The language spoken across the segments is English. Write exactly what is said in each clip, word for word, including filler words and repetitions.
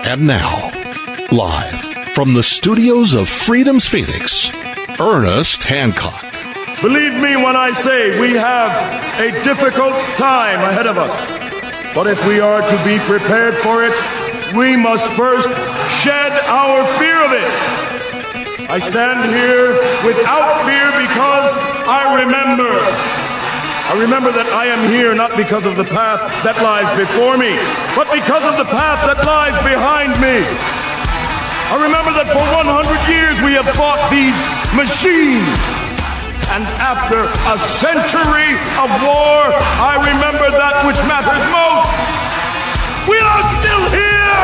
And now, live from the studios of Freedom's Phoenix, Ernest Hancock. Believe me when I say we have a difficult time ahead of us. But if we are to be prepared for it, we must first shed our fear of it. I stand here without fear because I remember. I remember that I am here not because of the path that lies before me, but because of the path that lies behind me. I remember that for one hundred years we have fought these machines. And after a century of war, I remember that which matters most. We are still here!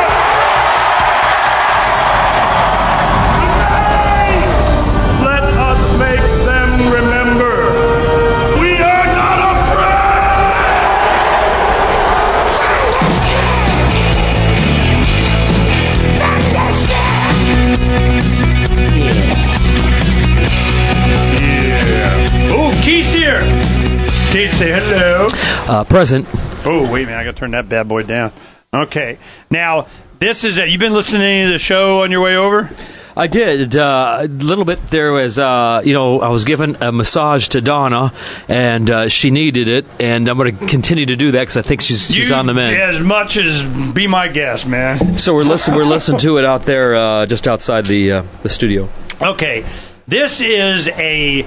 Today, let us make them remember. We are not Keith's here. Keith, say hello. Uh, present. Oh, wait a minute. I got to turn that bad boy down. Okay. Now, this is it. You've been listening to the show on your way over? I did. Uh, a little bit. There was, uh, you know, I was given a massage to Donna, and uh, she needed it, and I'm going to continue to do that because I think she's she's you, on the mend. As much as be my guest, man. So we're listening. We're listening to it out there, uh, just outside the uh, the studio. Okay. This is a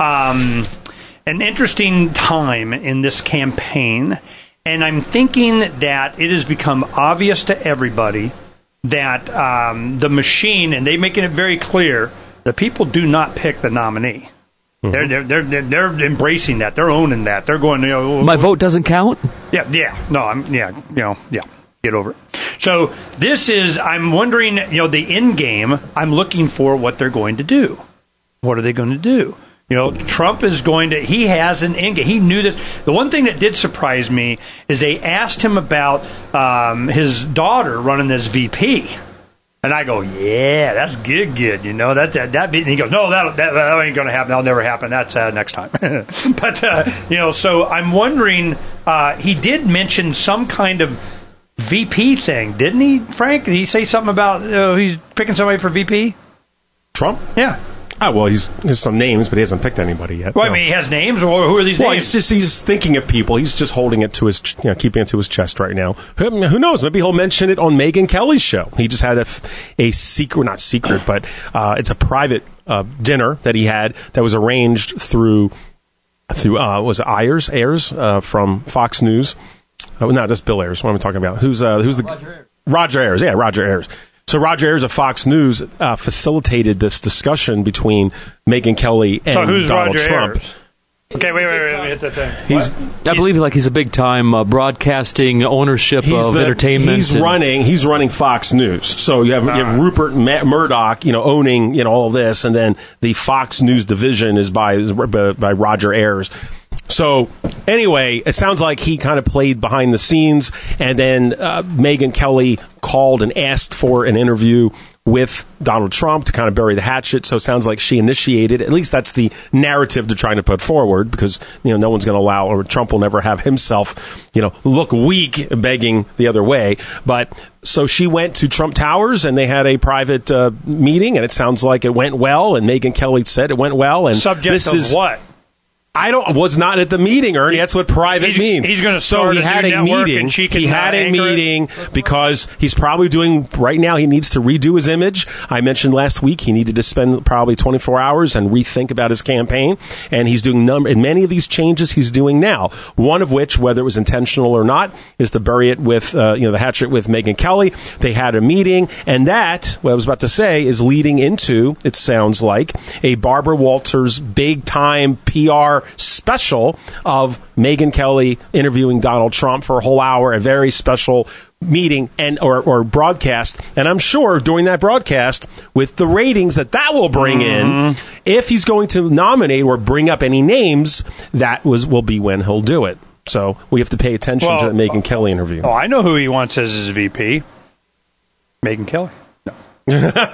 um, an interesting time in this campaign, and I'm thinking that it has become obvious to everybody that um, the machine, and they're making it very clear, the people do not pick the nominee. Mm-hmm. They're, they're they're they're embracing that. They're owning that. They're going, you know, my vote doesn't count. Yeah, yeah, no, I'm yeah, you know, yeah, get over it. So this is, I'm wondering, you know, the end game. I'm looking for what they're going to do. What are they going to do? You know, Trump is going to, he has an end game. He knew this. The one thing that did surprise me is they asked him about um, his daughter running as V P. And I go, yeah, that's good, good. You know, that, that, that, and he goes, no, that, that, that ain't going to happen. That'll never happen. That's uh, next time. But, uh, you know, so I'm wondering, uh, he did mention some kind of V P thing, didn't he, Frank? Did he say something about uh, he's picking somebody for V P? Trump? Yeah. Oh, well, he's there's some names, but he hasn't picked anybody yet. Well, no. I mean, he has names, or who are these well, names? he's just he's thinking of people. He's just holding it to his, you know, keeping it to his chest right now. Who, who knows? Maybe he'll mention it on Megyn Kelly's show. He just had a, a secret, not secret, but uh, it's a private uh, dinner that he had that was arranged through through uh, was it Ayers Ayers uh, from Fox News. Oh, no, that's Bill Ayers. What am I talking about? Who's uh, who's the Roger Ayers. Roger Ayers? Yeah, Roger Ayers. So Roger Ayers of Fox News uh, facilitated this discussion between Megyn Kelly and so who's Donald Roger Trump. Ayers? Okay, wait, wait, wait, let me hit that thing. He's, I believe like he's a big time uh, broadcasting ownership of the, entertainment. He's and, running. He's running Fox News. So you have, you have Rupert Ma- Murdoch, you know, owning you know all of this, and then the Fox News division is by by, by Roger Ayers. So anyway, it sounds like he kind of played behind the scenes, and then uh, Megyn Kelly called and asked for an interview with Donald Trump to kind of bury the hatchet. So it sounds like she initiated, at least that's the narrative they're trying to put forward, because, you know, no one's going to allow, or Trump will never have himself, you know, look weak begging the other way. But so she went to Trump Towers and they had a private uh, meeting, and it sounds like it went well. And Megyn Kelly said it went well. And subject this of is what? I don't was not at the meeting, Ernie. That's what private he's, means. He's going to so start he a had new a network meeting. And she can he had a meeting it. because he's probably doing right now. He needs to redo his image. I mentioned last week he needed to spend probably twenty-four hours and rethink about his campaign. And he's doing number and many of these changes he's doing now. One of which, whether it was intentional or not, is to bury it with uh, you know the hatchet with Megyn Kelly. They had a meeting, and that what I was about to say is leading into, it sounds like, a Barbara Walters big time P R special of Megyn Kelly interviewing Donald Trump for a whole hour, a very special meeting and or, or broadcast. And I'm sure during that broadcast, with the ratings that that will bring mm-hmm. in, if he's going to nominate or bring up any names, that was will be when he'll do it. So we have to pay attention well, to the Megyn Kelly interview. Oh, I know who he wants as his V P. Megyn Kelly. No. You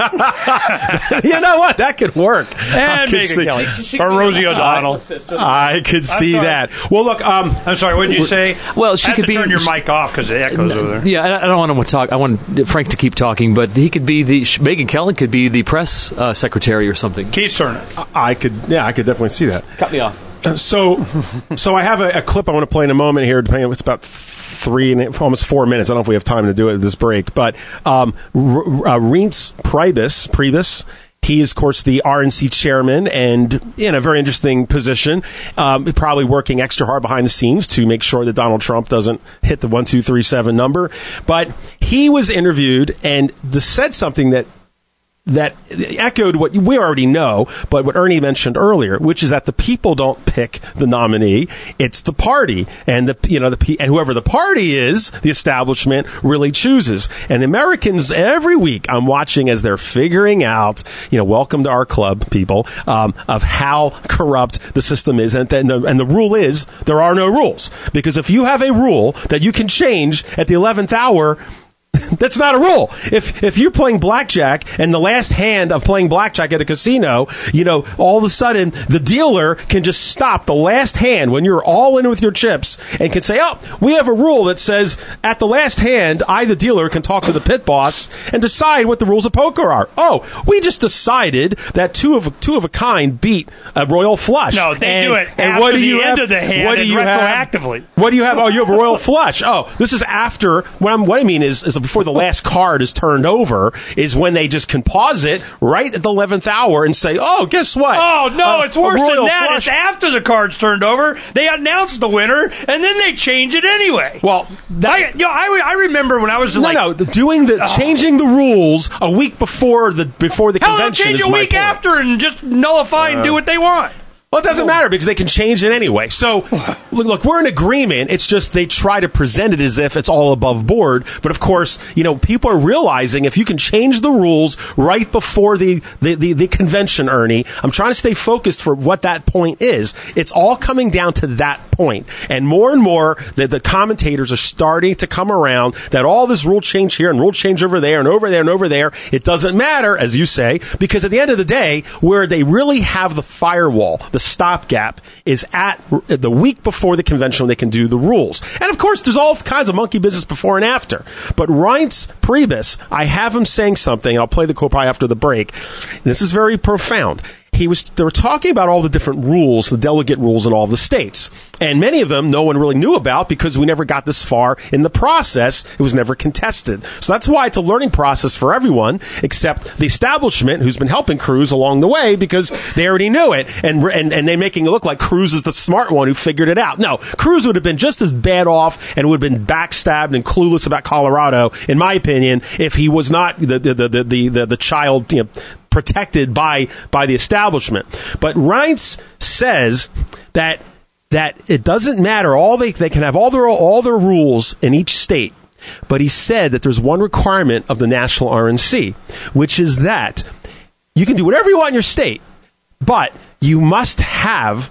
know what? That could work. And Megyn Kelly. Or Rosie O'Donnell. I could see that. Well, look. Um, I'm sorry, what did you say? Well, she I have could to be. turn your mic off because it echoes over there. Yeah, I I don't want him to talk. I want Frank to keep talking, but he could be the. Megyn Kelly could be the press uh, secretary or something. Keith Cernak. I could. Yeah, I could definitely see that. Cut me off. So, so I have a, a clip I want to play in a moment here. Depending on it's about three and almost four minutes. I don't know if we have time to do it at this break, but um, R- uh, Reince Priebus, Priebus, he is, of course, the R N C chairman and in a very interesting position, um, probably working extra hard behind the scenes to make sure that Donald Trump doesn't hit the one two three seven number. But he was interviewed and said something that. that echoed what we already know, but what Ernie mentioned earlier, which is that the people don't pick the nominee; it's the party, and the you know the and whoever the party is, the establishment really chooses. And Americans every week, I'm watching as they're figuring out, you know, welcome to our club, people, um, of how corrupt the system is, and, and, the, and the rule is there are no rules, because if you have a rule that you can change at the eleventh hour. That's not a rule. If if you're playing blackjack and the last hand of playing blackjack at a casino, you know, all of a sudden the dealer can just stop the last hand when you're all in with your chips and can say, oh, we have a rule that says at the last hand, I, the dealer, can talk to the pit boss and decide what the rules of poker are. Oh, we just decided that two of two of a kind beat a royal flush. No, they and, do it and after what do the you end have, of the hand what do and you retroactively. Have, what do you have? Oh, you have a royal flush. Oh, this is after. What, I'm, what I mean is, is before the last card is turned over is when they just can pause it right at the eleventh hour and say, oh, guess what? Oh, no, uh, it's worse than that. Flush. It's after the card's turned over. They announce the winner, and then they change it anyway. Well, that, I, you know, I, I remember when I was no, like... No, doing the, oh. changing the rules a week before the before the Hell, convention change is a my week point. after and just nullify uh, and do what they want. Well, it doesn't matter because they can change it anyway. So, look, look, we're in agreement. It's just they try to present it as if it's all above board. But, of course, you know, people are realizing if you can change the rules right before the, the, the, the convention, Ernie, I'm trying to stay focused for what that point is. It's all coming down to that point. And more and more, the, the commentators are starting to come around that all this rule change here and rule change over there and over there and over there, it doesn't matter, as you say, because at the end of the day, where they really have the firewall, the stopgap is at the week before the convention when they can do the rules. And of course, there's all kinds of monkey business before and after. But Reince Priebus, I have him saying something, and I'll play the quote probably after the break. This is very profound. He was, they were talking about all the different rules, the delegate rules in all the states. And many of them no one really knew about because we never got this far in the process. It was never contested. So that's why it's a learning process for everyone except the establishment who's been helping Cruz along the way because they already knew it. And, and, and they're making it look like Cruz is the smart one who figured it out. No, Cruz would have been just as bad off and would have been backstabbed and clueless about Colorado, in my opinion, if he was not the, the, the, the, the, the child, you know, protected by by the establishment. But Reince says that that it doesn't matter. All they they can have all their all their rules in each state. But he said that there's one requirement of the national R N C, which is that you can do whatever you want in your state, but you must have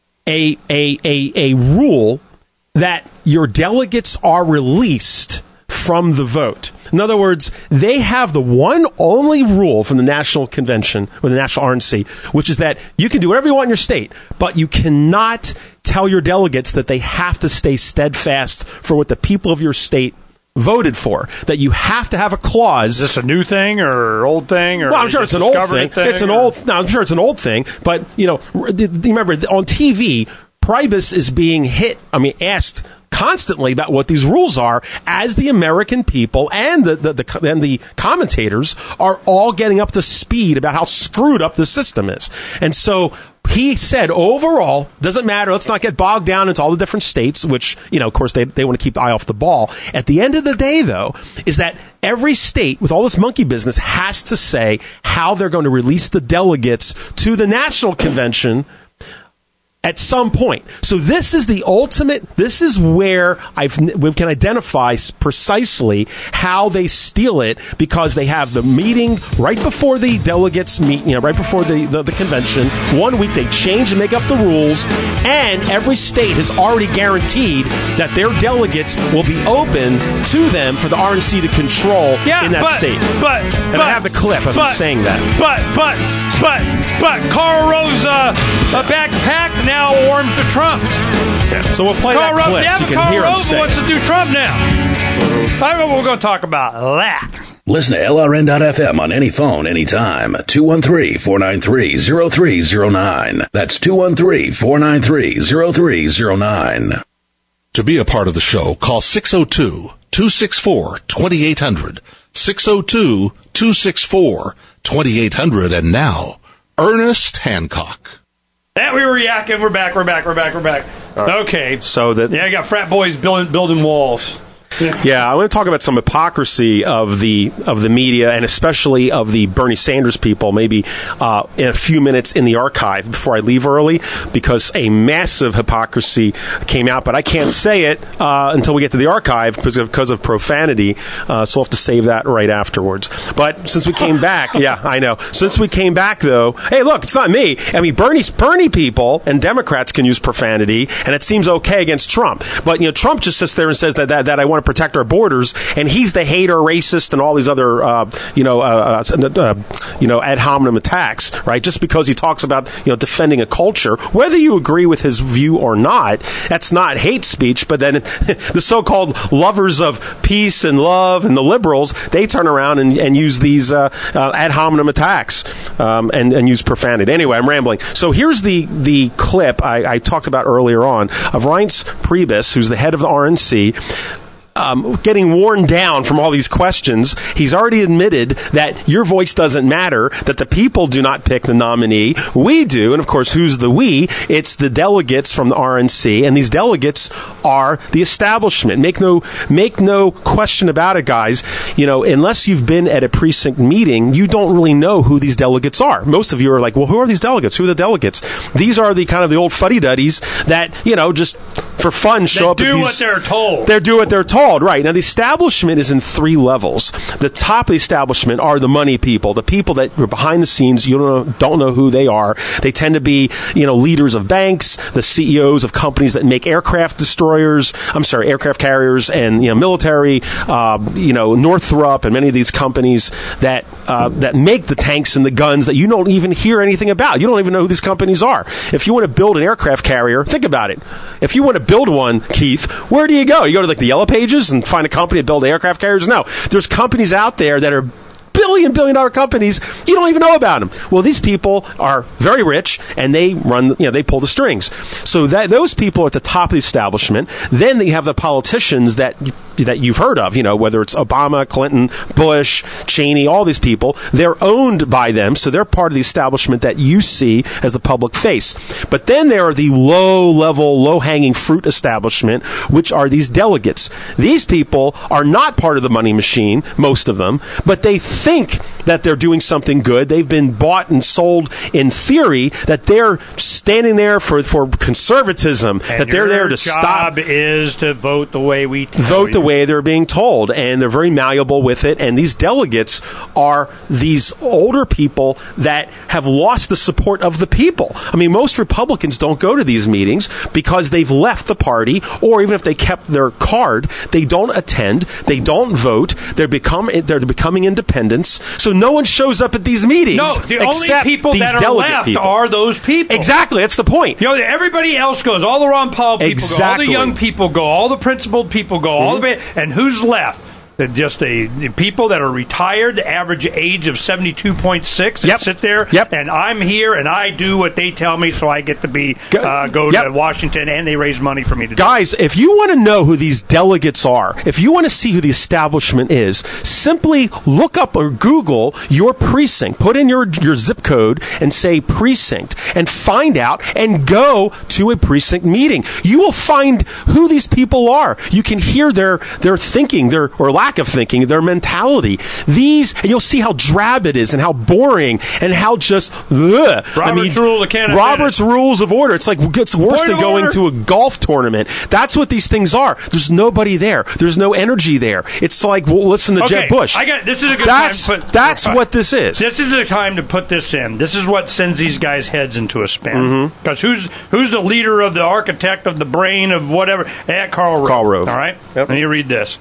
a a a, a rule that your delegates are released from the vote. In other words, they have the one only rule from the National Convention, or the National R N C, which is that you can do whatever you want in your state, but you cannot tell your delegates that they have to stay steadfast for what the people of your state voted for. That you have to have a clause. Is this a new thing or old thing? Or well, I'm sure it's an old thing. thing. It's an or? old. No, I'm sure it's an old thing. But you know, remember on T V, Priebus is being hit. I mean, asked constantly about what these rules are, as the American people and the, the, the and the commentators are all getting up to speed about how screwed up the system is. And so he said, overall, doesn't matter. Let's not get bogged down into all the different states, which, you know, of course, they, they want to keep the eye off the ball. At the end of the day, though, is that every state with all this monkey business has to say how they're going to release the delegates to the national convention at some point. So this is the ultimate, this is where I've, we can identify precisely how they steal it, because they have the meeting right before the delegates meet, you know, right before the, the, the convention. One week they change and make up the rules, and every state has already guaranteed that their delegates will be open to them for the R N C to control yeah, in that but, state. But, and but, I have the clip of but, him saying that. But, but, but, but, Karl Rove's uh, a backpack now warms to Trump. Yeah. So we'll play Karl that Rove, clip yeah, so you can Karl hear him Rove say wants it. to do Trump now. I don't know what we're going to talk about. That. Listen to L R N dot F M on any phone, anytime. two one three, four nine three, zero three zero nine. That's two one three, four nine three, zero three zero nine. To be a part of the show, call six oh two, two six four, two eight hundred. six oh two, two six four, two eight hundred. And now, Ernest Hancock. That we were yakking. We're back. We're back. We're back. We're back. Right. Okay. So that yeah, I got frat boys building building walls. Yeah. yeah, I want to talk about some hypocrisy of the of the media, and especially of the Bernie Sanders people, maybe uh, in a few minutes in the archive before I leave early, because a massive hypocrisy came out, but I can't say it uh, until we get to the archive because of, because of profanity, uh, so we'll have to save that right afterwards. But since we came back, yeah, I know. Since we came back, though, hey, look, it's not me. I mean, Bernie's, Bernie people and Democrats can use profanity, and it seems okay against Trump. But, you know, Trump just sits there and says that, that, that I want to protect our borders, and he's the hater, racist, and all these other, uh, you know, uh, uh, you know, ad hominem attacks, right? Just because he talks about, you know, defending a culture, whether you agree with his view or not, that's not hate speech. But then the so-called lovers of peace and love and the liberals, they turn around and, and use these uh, uh, ad hominem attacks um, and, and use profanity. Anyway, I'm rambling. So here's the the clip I, I talked about earlier on of Reince Priebus, who's the head of the R N C. Um, getting worn down from all these questions. He's already admitted that your voice doesn't matter, that the people do not pick the nominee. We do. And of course, who's the we? It's the delegates from the R N C. And these delegates are the establishment. Make no, make no question about it, guys. You know, unless you've been at a precinct meeting, you don't really know who these delegates are. Most of you are like, well, who are these delegates? Who are the delegates? These are the kind of the old fuddy-duddies that, you know, just for fun show up They at do these, what they're told. They do what they're told. Right. Now, the establishment is in three levels. The top of the establishment are the money people, the people that are behind the scenes. You don't know, don't know who they are. They tend to be, you know, leaders of banks, the C E Os of companies that make aircraft destroyers, I'm sorry, aircraft carriers and, you know, military, uh, you know, Northrop and many of these companies that, uh, that make the tanks and the guns that you don't even hear anything about. You don't even know who these companies are. If you want to build an aircraft carrier, think about it. If you want to build one, Keith, where do you go? You go to like the Yellow Pages and find a company to build aircraft carriers? No. There's companies out there that are billion, billion dollar companies. You don't even know about them. Well, these people are very rich, and they run, you know, they pull the strings. So that those people are at the top of the establishment. Then you have the politicians that that you've heard of, you know, whether it's Obama, Clinton, Bush, Cheney, all these people. They're owned by them, so they're part of the establishment that you see as the public face. But then there are the low-level, low-hanging fruit establishment, which are these delegates. These people are not part of the money machine, most of them, but they think that they're doing something good. They've been bought and sold in theory that they're standing there for, for conservatism, and that they're there to stop. Your job is to vote the way we tell vote you. the way they're being told, and they're very malleable with it. And these delegates are these older people that have lost the support of the people. I mean, most Republicans don't go to these meetings because they've left the party, or even if they kept their card, they don't attend, they don't vote, they're become they're becoming independents. So no one shows up at these meetings. No, the only except people these that are delegate left people. are those people. Exactly, that's the point. You know, everybody else goes. All the Ron Paul people Exactly. go. All the young people go. All the principled people go. Mm-hmm. All the and who's left? They're just a the people that are retired, the average age of seventy-two point six, and Yep. sit there. Yep. And I'm here, and I do what they tell me, so I get to be uh, go Yep. to Washington, and they raise money for me to Guys, do. if you want to know who these delegates are, if you want to see who the establishment is, simply look up or Google your precinct. Put in your, your zip code and say precinct and find out and go to a precinct meeting. You will find who these people are. You can hear their, their thinking, their, or lack lack of thinking, their mentality. These, and you'll see how drab it is and how boring and how just, ugh. Robert's I mean, rule of Canada. Robert's rules of order. It's like, it's worse Point than of going order. to a golf tournament. That's what these things are. There's nobody there. There's no energy there. It's like, well, listen to Okay, Jeb Bush. I got, this is a good that's, time to put, That's what this is. This is the time to put this in. This is what sends these guys' heads into a spin. Mm-hmm. Because who's who's the leader of the architect of the brain of whatever? Eh, Karl Rove. Karl Rove. All right? Yep. Let me read this.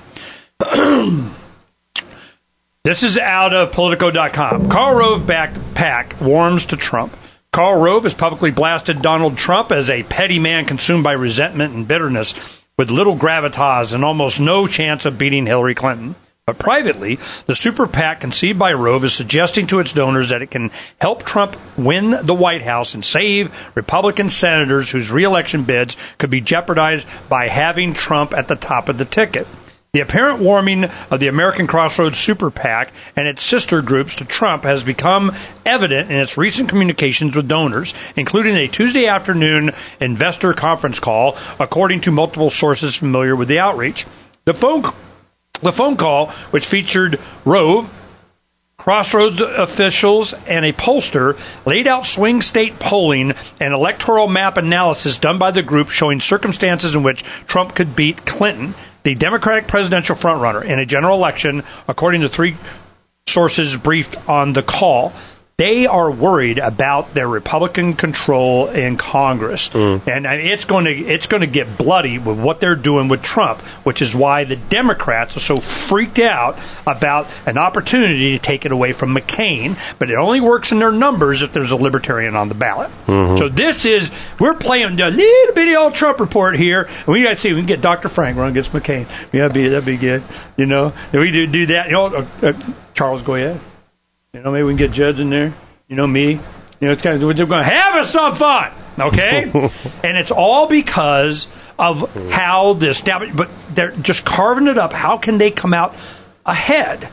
This is out of Politico dot com. Karl Rove-backed PAC warms to Trump. Karl Rove has publicly blasted Donald Trump as a petty man consumed by resentment and bitterness with little gravitas and almost no chance of beating Hillary Clinton. But privately, the super PAC conceived by Rove is suggesting to its donors that it can help Trump win the White House and save Republican senators whose reelection bids could be jeopardized by having Trump at the top of the ticket. The apparent warming of the American Crossroads Super PAC and its sister groups to Trump has become evident in its recent communications with donors, including a Tuesday afternoon investor conference call, according to multiple sources familiar with the outreach. The phone, the phone call, which featured Rove, Crossroads officials, and a pollster, laid out swing state polling and electoral map analysis done by the group showing circumstances in which Trump could beat Clinton, the Democratic presidential frontrunner, in a general election, according to three sources briefed on the call. They are worried about their Republican control in Congress, mm. and it's going to it's going to get bloody with what they're doing with Trump, which is why the Democrats are so freaked out about an opportunity to take it away from McCain. But it only works in their numbers if there's a libertarian on the ballot. Mm-hmm. So this is we're playing a little bitty old Trump report here, and we got to see if we can get Doctor Frank run against McCain. Yeah, that'd be that'd be good. You know, if we do do that. You know, uh, uh, Charles, go ahead. You know, maybe we can get Judge in there. You know, me. You know, it's kind of, we're going to have us some fun, okay? And it's all because of how this, but they're just carving it up. How can they come out ahead?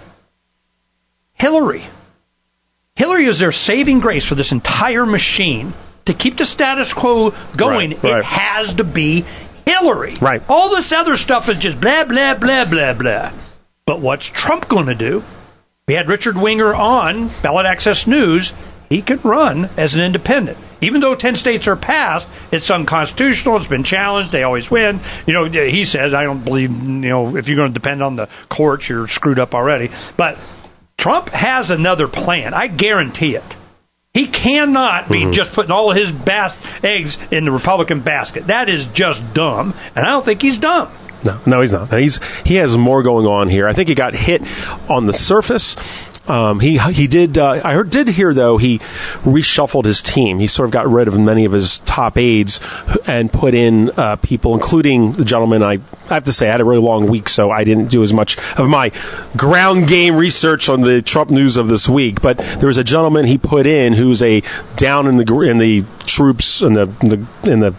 Hillary. Hillary is their saving grace for this entire machine. To keep the status quo going, right, right. It has to be Hillary. Right. All this other stuff is just blah, blah, blah, blah, blah. But what's Trump going to do? We had Richard Winger on Ballot Access News. He could run as an independent. Even though ten states are passed, it's unconstitutional. It's been challenged. They always win. You know, he says, I don't believe, you know, if you're going to depend on the courts, you're screwed up already. But Trump has another plan. I guarantee it. He cannot be mm-hmm. just putting all of his bas- eggs in the Republican basket. That is just dumb. And I don't think he's dumb. No, no, he's not. He's he has more going on here. I think he got hit on the surface. Um, he he did. Uh, I heard, did hear though he reshuffled his team. He sort of got rid of many of his top aides and put in uh, people, including the gentleman. I, I have to say I had a really long week, so I didn't do as much of my ground game research on the Trump news of this week. But there was a gentleman he put in who's a down in the in the troops in the in the, in the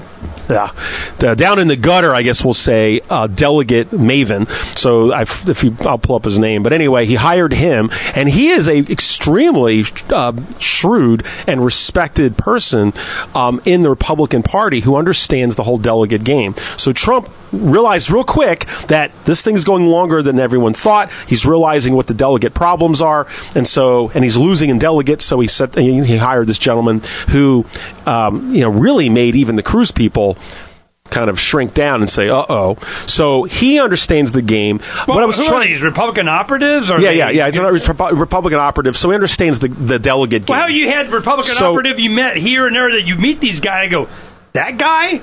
Yeah, uh, down in the gutter, I guess we'll say, uh, delegate Maven. So I've, if you, I'll pull up his name. But anyway, he hired him, and he is a extremely uh, shrewd and respected person um, in the Republican Party who understands the whole delegate game. So Trump realized real quick that this thing's going longer than everyone thought. He's realizing what the delegate problems are, and so and he's losing in delegates. So he set, he hired this gentleman who, um, you know, really made even the Cruz people kind of shrink down and say, "Uh-oh." So he understands the game. Well, what I was who trying, are these Republican operatives? Or yeah, they, yeah, yeah. It's a Republican operative, so he understands the the delegate game. Well, how you had Republican so, operative you met here and there that you meet these guys and go, that guy?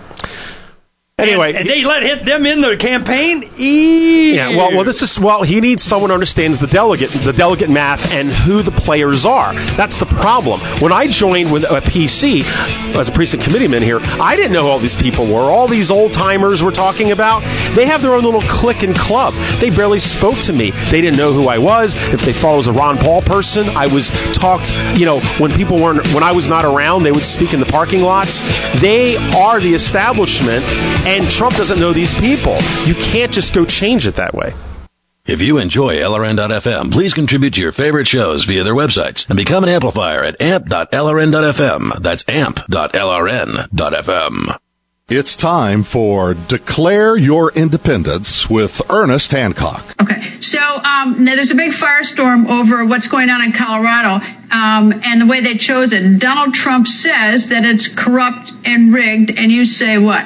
Anyway, and, and they let hit them in the campaign. Ew. Yeah, well, well, this is well. He needs someone who understands the delegate, the delegate math, and who the players are. That's the problem. When I joined with a P C as a precinct committeeman here, I didn't know who all these people were. All these old timers we're talking about. They have their own little clique and club. They barely spoke to me. They didn't know who I was. If they thought I was a Ron Paul person, I was talked. You know, when people weren't, when I was not around, they would speak in the parking lots. They are the establishment. And Trump doesn't know these people. You can't just go change it that way. If you enjoy L R N dot F M, please contribute to your favorite shows via their websites and become an amplifier at amp dot L R N dot F M. That's amp dot L R N dot F M. It's time for Declare Your Independence with Ernest Hancock. Okay, um, now there's a big firestorm over what's going on in Colorado um, and the way they chose it. Donald Trump says that it's corrupt and rigged, and you say what?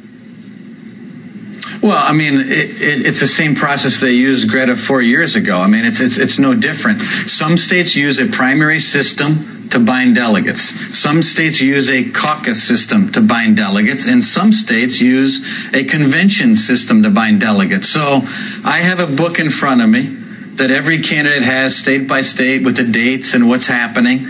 Well, I mean, it, it, it's the same process they used, Greta, four years ago. I mean, it's, it's it's no different. Some states use a primary system to bind delegates. Some states use a caucus system to bind delegates, and some states use a convention system to bind delegates. So I have a book in front of me that every candidate has state by state with the dates and what's happening.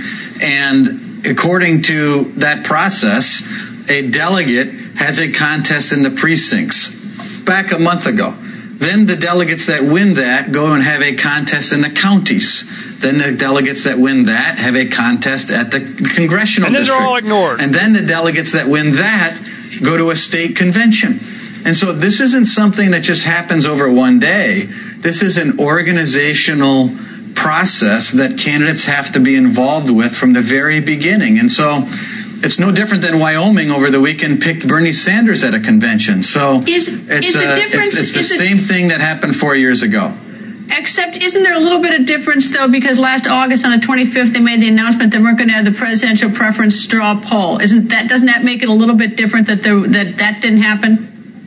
And according to that process, a delegate has a contest in the precincts. Back a month ago. Then the delegates that win that go and have a contest in the counties. Then the delegates that win that have a contest at the congressional and then district. They're all ignored. And then the delegates that win that go to a state convention. And so this isn't something that just happens over one day. This is an organizational process that candidates have to be involved with from the very beginning. And so it's no different than Wyoming over the weekend picked Bernie Sanders at a convention. So is, it's, is the uh, difference, it's, it's the is same it, thing that happened four years ago. Except, isn't there a little bit of difference, though, because last August on the twenty-fifth they made the announcement that we're going to have the presidential preference straw poll. Isn't that, doesn't that make it a little bit different that there, that, that didn't happen?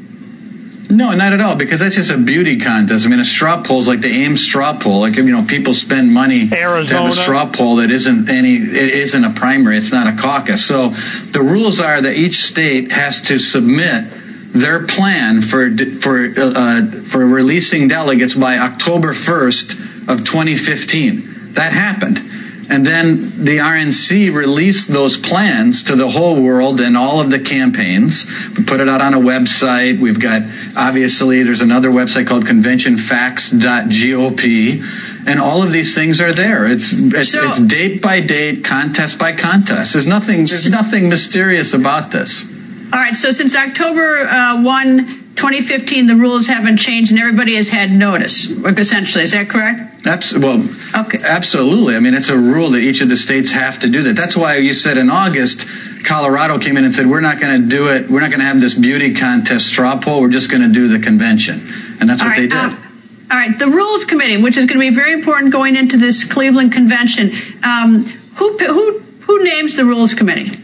No, not at all, because that's just a beauty contest. I mean, a straw poll is like the Ames straw poll. Like, you know, people spend money Arizona. to have a straw poll that isn't any, it isn't a primary, it's not a caucus. So the rules are that each state has to submit their plan for for uh, for releasing delegates by October first of twenty fifteen. That happened. And then the R N C released those plans to the whole world and all of the campaigns. We put it out on a website. We've got, obviously, there's another website called convention facts dot gop. And all of these things are there. It's it's, so, it's date by date, contest by contest. There's nothing there's nothing mysterious about this. All right, so since October uh, first, twenty fifteen, the rules haven't changed and everybody has had notice, essentially. Is that correct? Abs- well, okay. Absolutely. I mean, it's a rule that each of the states have to do that. That's why you said in August, Colorado came in and said, we're not going to do it. We're not going to have this beauty contest straw poll. We're just going to do the convention. And that's All what right, they did. Um, all right, the Rules Committee, which is going to be very important going into this Cleveland convention. Um, who, who, who names the Rules Committee?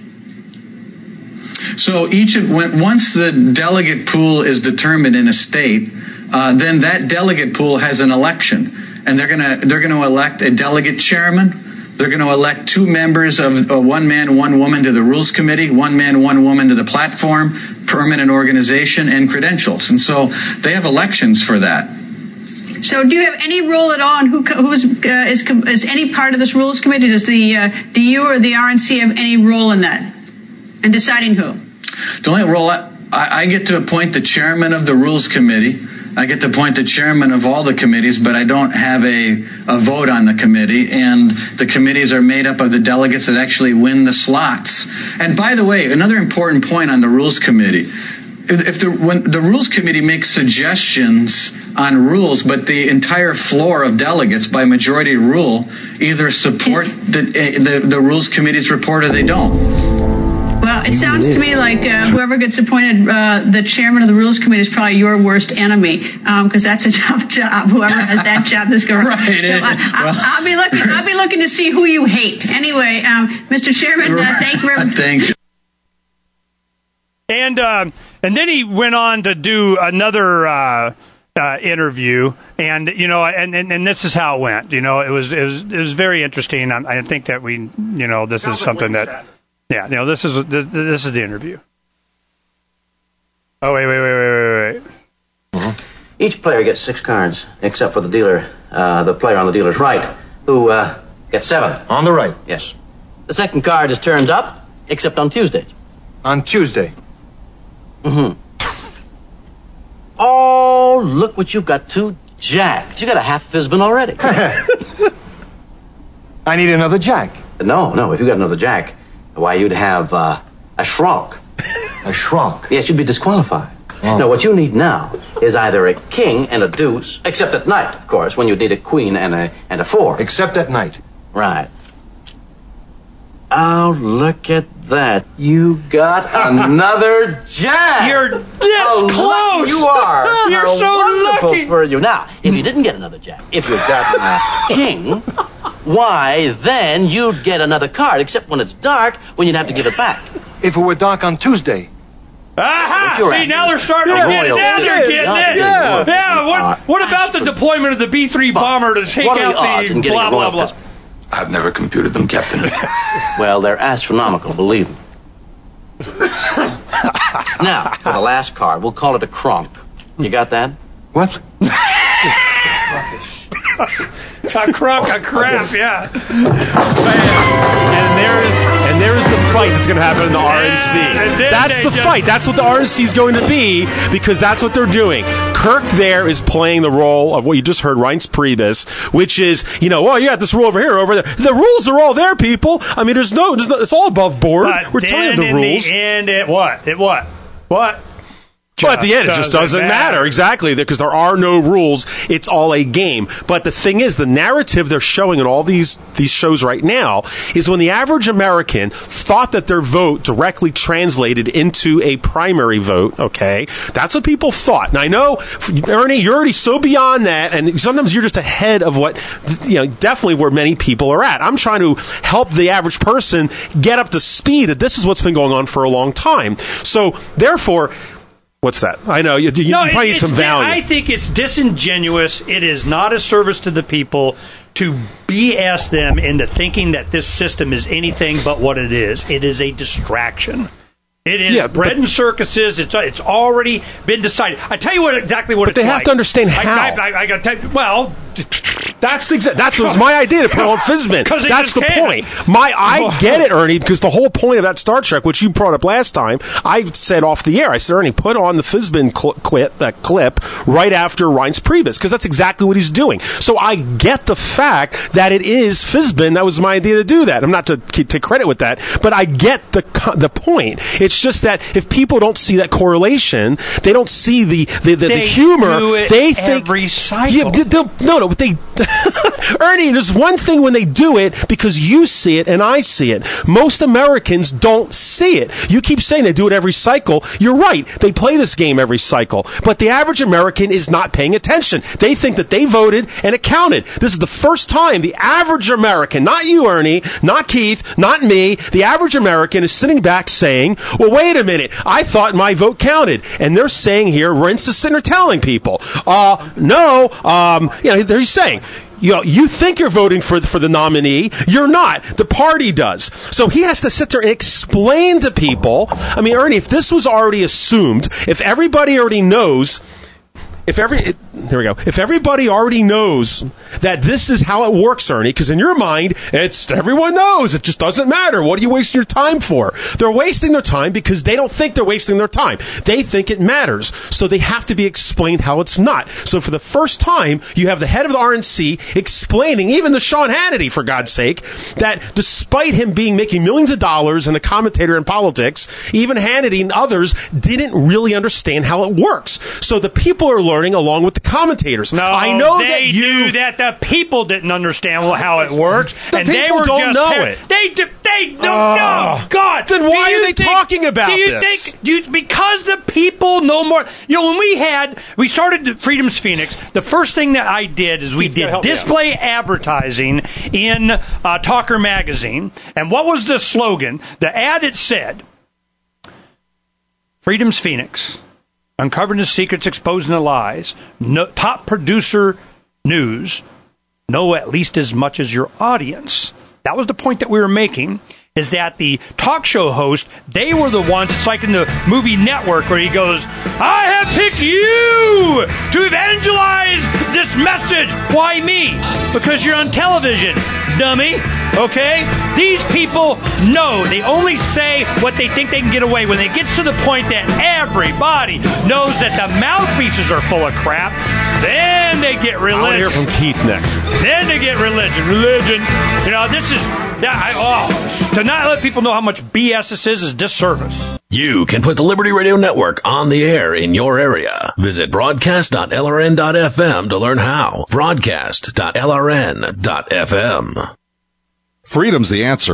So each of, when, once the delegate pool is determined in a state, uh, then that delegate pool has an election, and they're gonna they're gonna elect a delegate chairman. They're going to elect two members of uh, one man, one woman to the Rules Committee, one man, one woman to the platform, permanent organization, and credentials. And so they have elections for that. So, do you have any role at all in who who's uh, is is any part of this Rules Committee? Does the uh, do you or the R N C have any role in that? And deciding who? The only role I, I get to appoint the chairman of the Rules Committee. I get to appoint the chairman of all the committees, but I don't have a, a vote on the committee. And the committees are made up of the delegates that actually win the slots. And by the way, another important point on the Rules Committee. If the, when the Rules Committee makes suggestions on rules, but the entire floor of delegates by majority rule either support the, the, the Rules Committee's report or they don't. Well, it sounds to me like uh, whoever gets appointed uh, the chairman of the Rules Committee is probably your worst enemy, because um, that's a tough job. Whoever has that job this go right. So, uh, I'll, I'll be looking. I'll be looking to see who you hate. Anyway, um, Mister Chairman, uh, thank you very much. Thank you. And um, and then he went on to do another uh, uh, interview, and you know, and, and, and this is how it went. You know, it was it was, it was very interesting. I, I think that we, you know, this is something that. Yeah, you know, this is this, this is the interview. Oh, wait, wait, wait, wait, wait, wait. Mm-hmm. Each player gets six cards, except for the dealer, uh, the player on the dealer's right, who uh, gets seven. On the right? Yes. The second card is turned up, except on Tuesdays. On Tuesday? Mm-hmm. Oh, look what you've got, two jacks. You got a half Fizbin already. I need another jack. No, no, if you got another jack... Why, you'd have uh, a shrunk. A shrunk? Yes, you'd be disqualified. Oh. No, what you need now is either a king and a deuce, except at night, of course, when you need a queen and a and a four. Except at night. Right. Oh, look at that. You got another jack. You're this How close. lucky you are. You're How so wonderful lucky. for you. Now, if you didn't get another jack, if you'd gotten a king, why, then you'd get another card, except when it's dark, when you'd have to give it back. If it were dark on Tuesday. Aha! You're See, right. now they're starting to Yeah. get it. Now they're Yeah. getting Yeah. it. Yeah. Yeah. What, what about the deployment of the B three bomber to take What are out the odds the in getting blah, a blah, royal blah? pistol? I've never computed them, Captain. Well, they're astronomical, believe me. Now, for the last card, we'll call it a cronk. You got that? What? A crock of crap, yeah. And there's and there's the fight that's going to happen in the R N C. Yeah, and then That's they the just- fight. That's what the R N C is going to be, because that's what they're doing. Kirk there is playing the role of what you just heard, Reince Priebus, which is, you know, oh, you got this rule over here, over there. The rules are all there, people. I mean, there's no, there's no it's all above board. But We're telling you then the in rules. the end, it what? It what? What? But at the end, it just doesn't matter. Exactly, because there are no rules. It's all a game. But the thing is, the narrative they're showing in all these, these shows right now is when the average American thought that their vote directly translated into a primary vote, okay? That's what people thought. Now, I know, Ernie, you're already so beyond that, and sometimes you're just ahead of what, you know, definitely where many people are at. I'm trying to help the average person get up to speed that this is what's been going on for a long time. So, therefore... What's that? I know. You, you, No, you probably need it's- some value. I think it's disingenuous. It is not a service to the people to B S them into thinking that this system is anything but what it is. It is a distraction. It is Yeah, bread but- and circuses. It's it's already been decided. I tell you what exactly what But it's they have like. to understand I, how. I, I, I got to tell you, well, That's the exa- That's was my idea to put on Fizbin. 'Cause they That's just the can't. point. My I get it, Ernie, because the whole point of that Star Trek, which you brought up last time, I said off the air. I said, Ernie, put on the Fizbin cl- clip, that clip right after Reince Priebus, because that's exactly what he's doing. So I get the fact that it is Fizbin. That was my idea to do that. I'm not to k- take credit with that, but I get the co- the point. It's just that if people don't see that correlation, they don't see the the, the, the They humor. do it they think every cycle. Yeah, they- they'll- no, no, but they. Ernie, there's one thing when they do it because you see it and I see it. Most Americans don't see it. You keep saying they do it every cycle. You're right. They play this game every cycle. But the average American is not paying attention. They think that they voted and it counted. This is the first time the average American, not you, Ernie, not Keith, not me, the average American is sitting back saying, well, wait a minute. I thought my vote counted. And they're saying here, Reince is sitting there telling people, uh, no, um, you know, they're saying, You know, you think you're voting for for the nominee. You're not. The party does. So he has to sit there and explain to people. I mean, Ernie, if this was already assumed, if everybody already knows, if every it, here we go. If everybody already knows that this is how it works, Ernie, because in your mind, it's everyone knows. It just doesn't matter. What are you wasting your time for? They're wasting their time because they don't think they're wasting their time. They think it matters. So they have to be explained how it's not. So for the first time, you have the head of the R N C explaining, even to Sean Hannity, for God's sake, that despite him being making millions of dollars and a commentator in politics, even Hannity and others didn't really understand how it works. So the people are learning along with the commentators. No, I know they that you knew that the people didn't understand how it works, The and they people were don't just know par- it. They do, they no, Oh. no God. Then Do why you are they think- talking about do you this? Think, do you, because the people know more. You know, when we had we started Freedom's Phoenix, the first thing that I did is we Keith, you gotta did help me out. display advertising in uh, Talker magazine, and what was the slogan? The ad it said, "Freedom's Phoenix." Uncovering the secrets, exposing the lies. No, top producer news. Know at least as much as your audience. That was the point that we were making, is that the talk show host, they were the ones, it's like in the movie Network where he goes, I have picked you to evangelize this message. Why me? Because you're on television, dummy. Okay? These people know. They only say what they think they can get away. When it gets to the point that everybody knows that the mouthpieces are full of crap, then they get I want to hear religion. from Keith next. Then they get religion. Religion. You know, this is... Yeah, I, oh, to not let people know how much B S this is is disservice. You can put the Liberty Radio Network on the air in your area. Visit broadcast dot L R N dot F M to learn how. broadcast dot L R N dot F M. Freedom's the answer.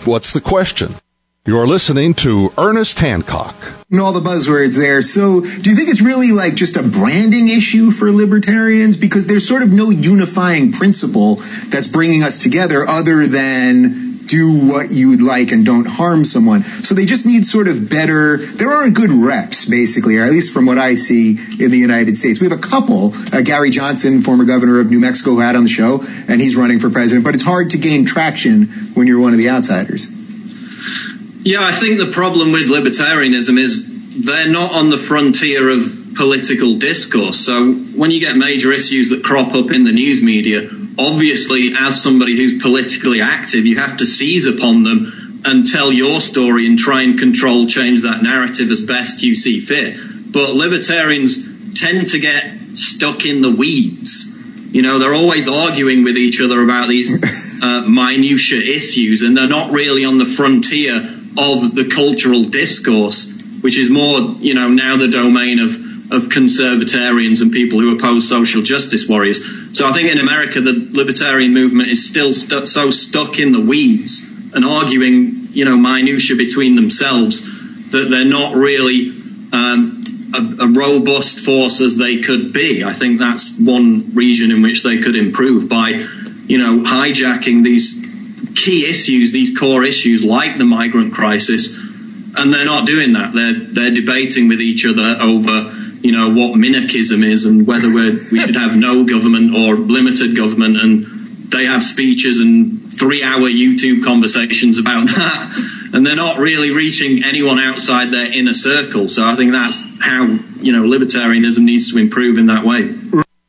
What's the question? You're listening to Ernest Hancock. And all the buzzwords there. So do you think it's really like just a branding issue for libertarians? Because there's sort of no unifying principle that's bringing us together other than do what you'd like and don't harm someone. So they just need sort of better, there aren't good reps, basically, or at least from what I see in the United States. We have a couple, uh, Gary Johnson, former governor of New Mexico, who had on the show, and he's running for president. But it's hard to gain traction when you're one of the outsiders. Yeah, I think the problem with libertarianism is they're not on the frontier of political discourse. So when you get major issues that crop up in the news media, obviously, as somebody who's politically active, you have to seize upon them and tell your story and try and control, change that narrative as best you see fit. But libertarians tend to get stuck in the weeds. You know, they're always arguing with each other about these uh, minutiae issues, and they're not really on the frontier of the cultural discourse, which is more, you know, now the domain of, of conservatarians and people who oppose social justice warriors. So I think in America, the libertarian movement is still stu- so stuck in the weeds and arguing, you know, minutiae between themselves that they're not really um, a, a robust force as they could be. I think that's one region in which they could improve by, you know, hijacking these key issues, these core issues like the migrant crisis, and they're not doing that. They're they're debating with each other over, you know, what minarchism is and whether we're, we should have no government or limited government, and they have speeches and three-hour YouTube conversations about that, and they're not really reaching anyone outside their inner circle. So I think that's how, you know, libertarianism needs to improve in that way.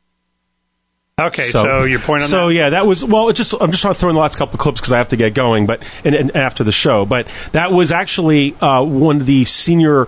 Okay, so, so your point on so that? yeah, that was well. It just I'm just trying to throw in the last couple of clips because I have to get going, but and, and after the show. But that was actually uh, one of the senior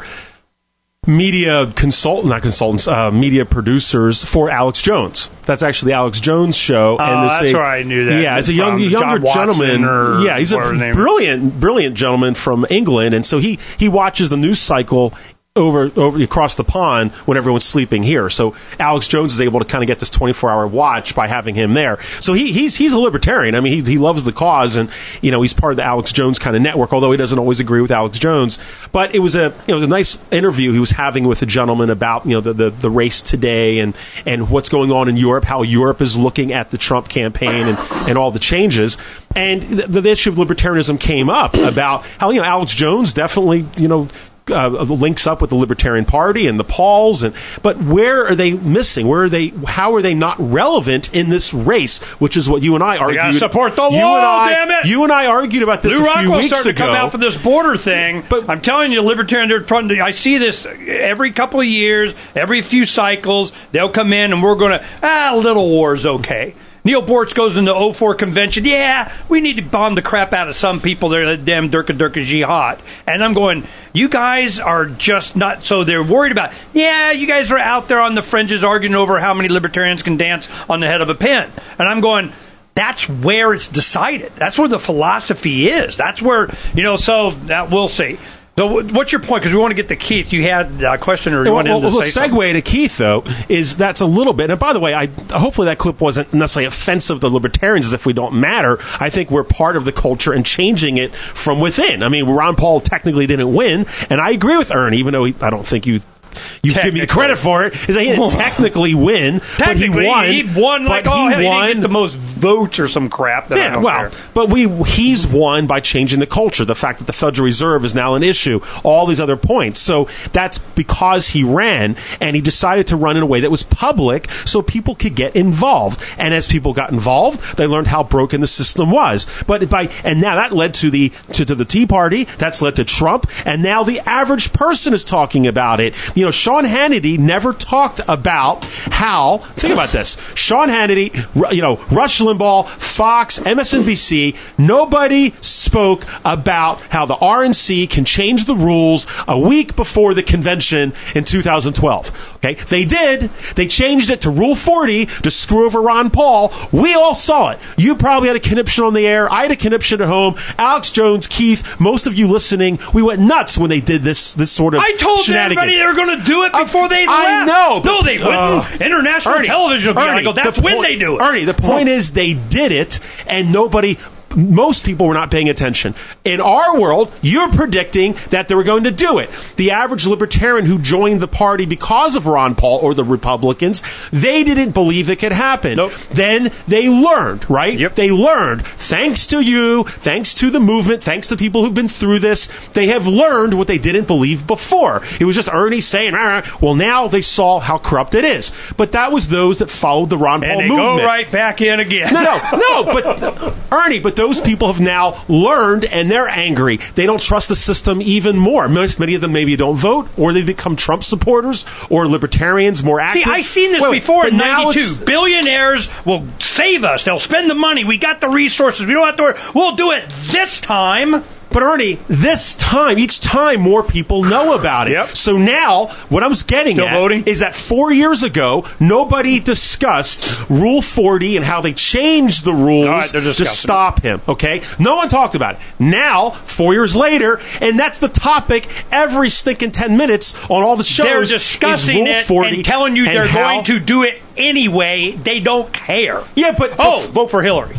media consultant, not consultants, uh, media producers for Alex Jones. That's actually the Alex Jones show. Oh, and it's that's a, where I knew that. Yeah, it's a young, From younger John gentleman. Or yeah, he's a brilliant, brilliant gentleman from England, and so he he watches the news cycle over over across the pond when everyone's sleeping here. So Alex Jones is able to kind of get this twenty-four hour watch by having him there. So he he's he's a libertarian. I mean, he he loves the cause, and you know, he's part of the Alex Jones kind of network, although he doesn't always agree with Alex Jones. But it was a you know a nice interview he was having with a gentleman about you know the, the, the race today and and what's going on in Europe, how Europe is looking at the Trump campaign and, and all the changes. And the, the issue of libertarianism came up about how you know Alex Jones definitely you know Uh, links up with the Libertarian Party and the Pauls, and but where are they missing? Where are they? How are they not relevant in this race? Which is what you and I argued. We gotta support the wall, you and I, damn it! You and I argued about this Lou a few Rockwell weeks started ago. to come out for this border thing, but I'm telling you, Libertarian, they're trying to. I see this every couple of years, every few cycles. They'll come in and we're going to ah, little war's okay. Neil Bortz goes into the oh four convention. Yeah, we need to bomb the crap out of some people. They're the damn Durka Durka Jihad. And I'm going, you guys are just not, so they're worried about, yeah, you guys are out there on the fringes arguing over how many libertarians can dance on the head of a pin. And I'm going, that's where it's decided. That's where the philosophy is. That's where, you know, so that we'll see. So what's your point? Because we want to get to Keith. You had a question, or you well, wanted well, to well, say the segue something? to Keith, though, is that's a little bit. And by the way, I hopefully that clip wasn't necessarily offensive to libertarians, as if we don't matter. I think we're part of the culture and changing it from within. I mean, Ron Paul technically didn't win, and I agree with Ernie, even though he, I don't think you. You give me the credit for it. Is that he didn't technically win, but he won. He won like but oh, he hell, won. He didn't get the most votes or some crap. That yeah, I don't well, care. but we he's won by changing the culture. The fact that the Federal Reserve is now an issue. All these other points. So that's because he ran, and he decided to run in a way that was public, so people could get involved. And as people got involved, they learned how broken the system was. But by and now that led to the to, to the Tea Party. That's led to Trump, and now the average person is talking about it. You know, Sean Hannity never talked about how, think about this, Sean Hannity, you know, Rush Limbaugh, Fox, M S N B C, nobody spoke about how the R N C can change the rules a week before the convention in two thousand twelve. Okay, they did. They changed it to Rule forty to screw over Ron Paul. We all saw it. You probably had a conniption on the air. I had a conniption at home. Alex Jones, Keith, most of you listening, we went nuts when they did this this sort of I told everybody they were going to do it before they left. I know. No, they wouldn't. Uh, International Ernie, television will be Ernie, on. I go, that's the when point, they do it. Ernie, the point is they did it, and nobody most people were not paying attention. In our world, you're predicting that they were going to do it. The average libertarian who joined the party because of Ron Paul or the Republicans, they didn't believe it could happen. Nope. Then they learned, right? Yep. They learned. Thanks to you, thanks to the movement, thanks to people who've been through this, they have learned what they didn't believe before. It was just Ernie saying, ah, well, now they saw how corrupt it is. But that was those that followed the Ron Paul and they movement. Go right back in again. No, no, no, but Ernie, but those people have now learned and they're angry. They don't trust the system even more. Most, many of them maybe don't vote, or they become Trump supporters or libertarians more active. See, I've seen this wait, before wait, in ninety-two. Billionaires will save us. They'll spend the money. We got the resources. We don't have to worry. We'll do it this time. But Ernie, this time, each time more people know about it. Yep. So now, what I was getting Still at voting? is that four years ago, nobody discussed Rule forty and how they changed the rules right, to stop him. Okay? No one talked about it. Now, four years later, and that's the topic every stinking ten minutes on all the shows. They're discussing it and telling you they're how, going to do it anyway. They don't care. Yeah, but... Oh, but, vote for Hillary.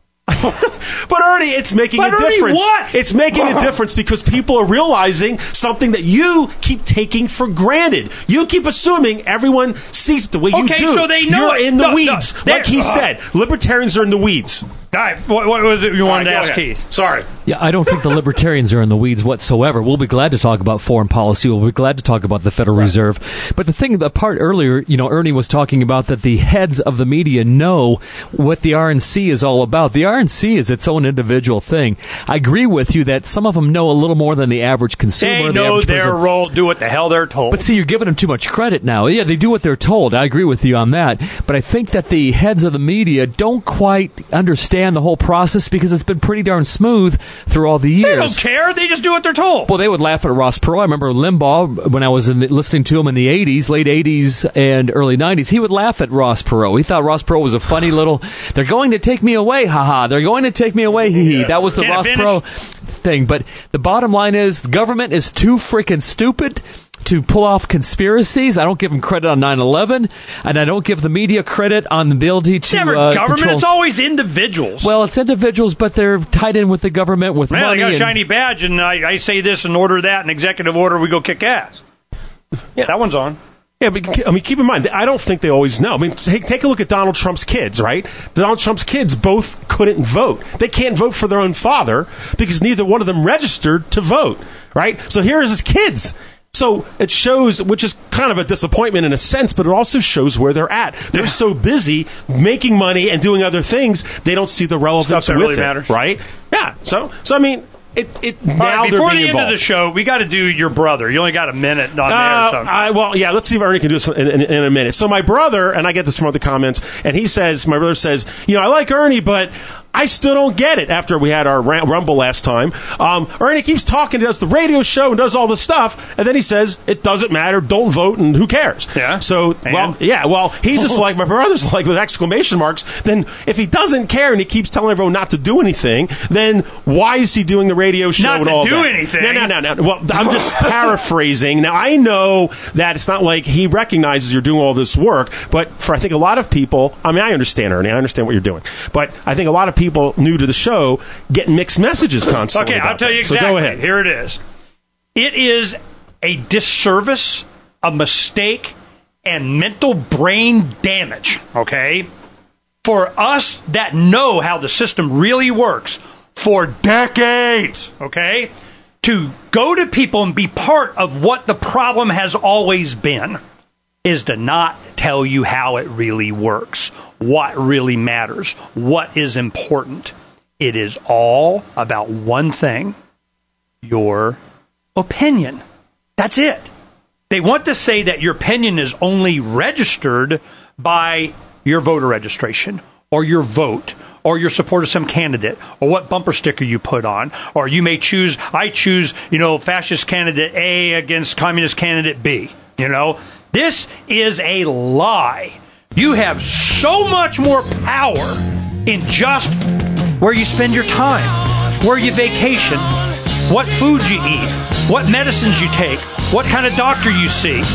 But Ernie, it's making but a Ernie, difference. What? It's making a difference because people are realizing something that you keep taking for granted. You keep assuming everyone sees it the way you okay, do. So they know You're it. in the no, weeds, no, like he uh, said. Libertarians are in the weeds. All right, what, what was it you wanted right, to ask ahead. Keith? Sorry. Yeah, I don't think the libertarians are in the weeds whatsoever. We'll be glad to talk about foreign policy. We'll be glad to talk about the Federal right. Reserve. But the thing, the part earlier, you know, Ernie was talking about that the heads of the media know what the R N C is all about. The R N C is its own individual thing. I agree with you that some of them know a little more than the average consumer. They know the their person. role, do what the hell they're told. But see, you're giving them too much credit now. Yeah, they do what they're told. I agree with you on that. But I think that the heads of the media don't quite understand the whole process because it's been pretty darn smooth through all the years. They don't care. They just do what they're told. Well, they would laugh at Ross Perot. I remember Limbaugh, when I was in the, listening to him in the eighties, late eighties and early nineties, he would laugh at Ross Perot. He thought Ross Perot was a funny little, they're going to take me away, haha. They're going to take me away, hee hee. That was the Can't Ross finish. Perot thing. But the bottom line is, the government is too freaking stupid to pull off conspiracies. I don't give them credit on nine eleven, and I don't give the media credit on the ability to Never uh, government. control. It's always individuals. Well, it's individuals, but they're tied in with the government with Man, money. I got a and, shiny badge, and I, I say this and order that, and executive order, we go kick ass. Yeah, that one's on. Yeah, but I mean, keep in mind, I don't think they always know. I mean, take, take a look at Donald Trump's kids, right? Donald Trump's kids both couldn't vote. They can't vote for their own father because neither one of them registered to vote, right? So here's his kids. So it shows, which is kind of a disappointment in a sense, but it also shows where they're at. They're yeah. so busy making money and doing other things, they don't see the relevance Stuff that with really it, matters. right? Yeah. So, so I mean, it, it now right, they're before being the end involved. of the show, we got to do your brother. You only got a minute on uh, there. So. I, well, yeah, let's see if Ernie can do this in, in, in a minute. So my brother, and I get this from other comments, and he says, my brother says, you know, I like Ernie, but I still don't get it after we had our Rumble last time. Um, Ernie keeps talking, does the radio show and does all this stuff, and then he says, it doesn't matter, don't vote, and who cares? Yeah. So, and? well, yeah, well, he's just like, my brother's like, with exclamation marks, then if he doesn't care and he keeps telling everyone not to do anything, then why is he doing the radio show not and to all do that? anything. No, no, no, no. Well, I'm just paraphrasing. Now, I know that it's not like he recognizes you're doing all this work, but for I think a lot of people, I mean, I understand, Ernie, I understand what you're doing, but I think a lot of people new to the show get mixed messages constantly. Okay, about I'll tell you that. exactly. So go ahead. Here it is. It is a disservice, a mistake, and mental brain damage, okay, for us that know how the system really works for decades, okay, to go to people and be part of what the problem has always been is to not tell you how it really works, what really matters, what is important. It is all about one thing, your opinion. That's it. They want to say that your opinion is only registered by your voter registration or your vote or your support of some candidate or what bumper sticker you put on. Or you may choose, I choose, you know, fascist candidate A against communist candidate B. You know, this is a lie. You have so much more power in just where you spend your time, where you vacation, what food you eat, what medicines you take, what kind of doctor you see.